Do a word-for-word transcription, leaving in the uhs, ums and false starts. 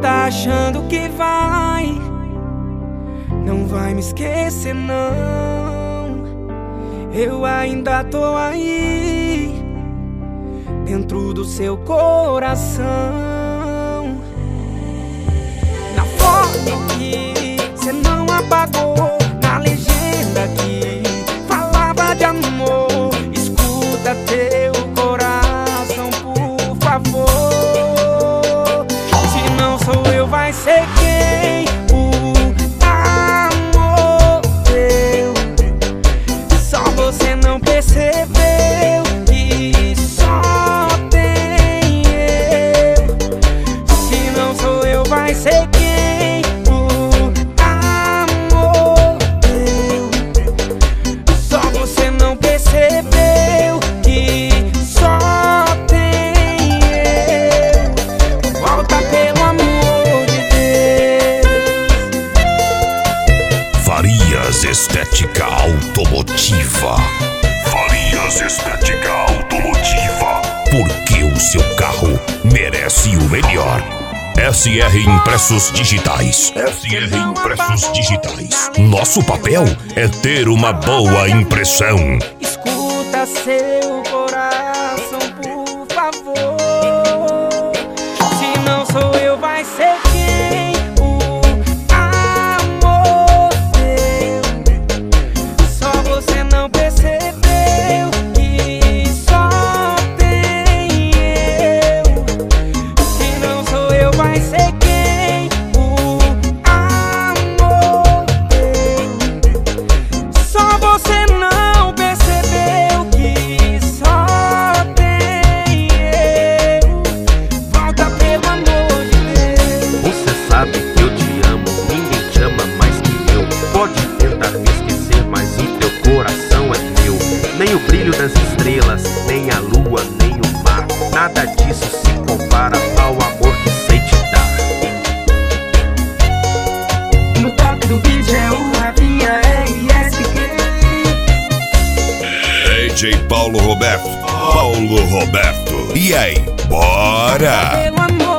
tá achando que vai, não vai me esquecer não. Eu ainda tô aí, dentro do seu coração. Na foto que cê não apagou, na legenda que falava de amor, escuta teu coração, por favor. Se não sou eu, vai ser quem? O amor teu. Só você não percebeu que só tem eu. Se não sou eu, vai ser quem? O amor teu. Só você não percebeu que só tem eu. Volta pelo amor de Deus. Farias Estética Automotiva. Farias Estética Automotiva. Porque o seu carro merece o melhor. S R Impressos Digitais. S R Impressos Digitais. Nosso papel é ter uma boa impressão. Escuta seu coração, por favor. Se não sou eu, vai ser quem? O amor teu. Só você não percebeu que só tem eu. Se não sou eu, vai ser quem? O amor teu. Só você não percebeu que só tem eu. Volta pelo amor de Deus. Você sabe que eu te amo, ninguém te ama mais que eu. Pode tentar me esquecer, mas o teu coração é meu. Nem o brilho das estrelas, nem a lua, nem o mar, nada disso se compara ao amor que sei te dar. No toque do beat é o Rafinha R S Q. D J Paulo Roberto. Paulo Roberto. E aí, bora? Pelo amor